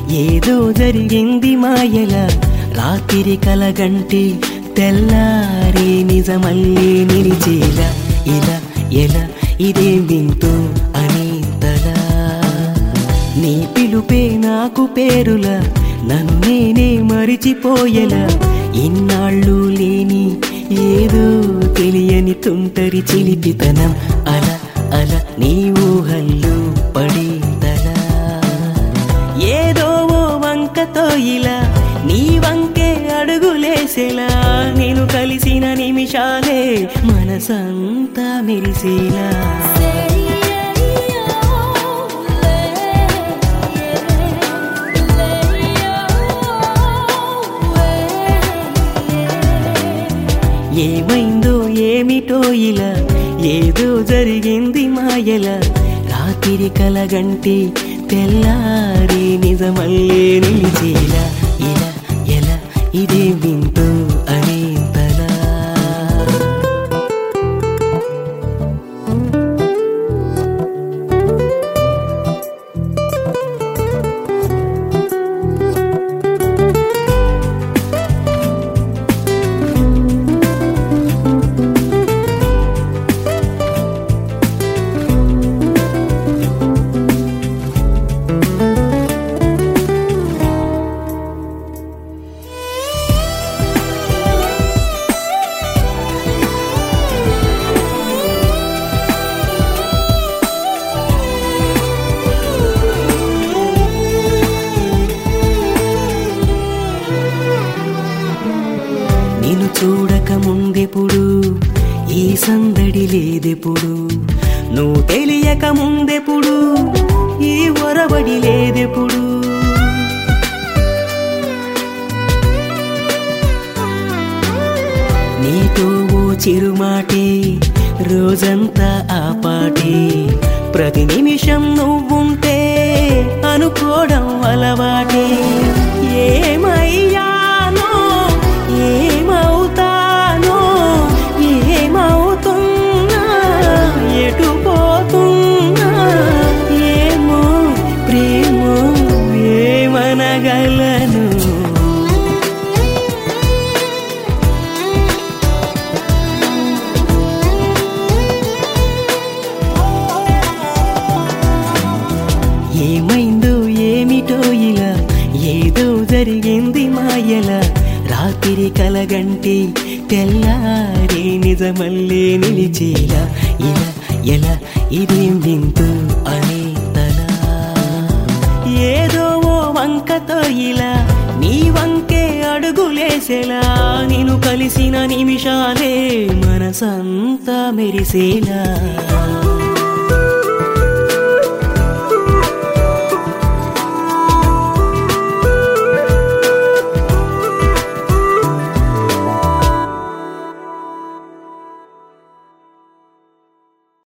ఏదో జరిగింది మాయల రాత్రి కలగంటి తెల్లారే నిజమల్లే నిలిచేలా ఇలా ఎలా ఇదేం వింటూ అని తలా నీ పిలుపే నాకు పేరులా నన్ను నేనే మరిచిపోయేలా ఇన్నాళ్ళు లేని ఏదో తెలియని తుంటరి చిలిపితనం అలా అలా నీ ఊహల్లో పడేదలా ఏదో ఓ వంకతో ఇలా నీ వంకే అడుగులేసేలా నేను కలిసిన నిమిషాలే మనసంతా మెరిసేలా ఏమైందో ఏమిటో ఇలా ఏదో జరిగింది మాయల రాత్రి కలగంటి తెల్లారి నిజమల్లే నిలిచేలా ఇలా ఎలా ఇదే వింటూ అనేంతలా నిన్ను చూడక ముందెప్పుడు ఈ సందడి లేదెప్పుడు నువ్వు తెలియక ముందెప్పుడు ఈ ఒరబడి లేదెప్పుడు నీతో ఓ చిరుమాటే రోజంతా ఆ పాటే ప్రతి నిమిషం నువ్వుంటే అనుకోవడం అలవాటే ఏమయ్యానో ఏమవుతానో ఏమవుతున్నా ఎటు పోతున్నా ఏమో ప్రేమో ఏమనగలను ఏమైందో ఏమిటో ఇలా ఏదో జరిగింది మాయల రాత్రి కలగంటి తెల్లారే నిజమల్లే నిలిచేలా ఇలా ఎలా ఇదేం వింటూ అనే తలా ఏదో ఓ వంకతో ఇలా నీ వంకే అడుగులేసేలా నేను కలిసిన నిమిషాలే మనసంతా మెరిసేలా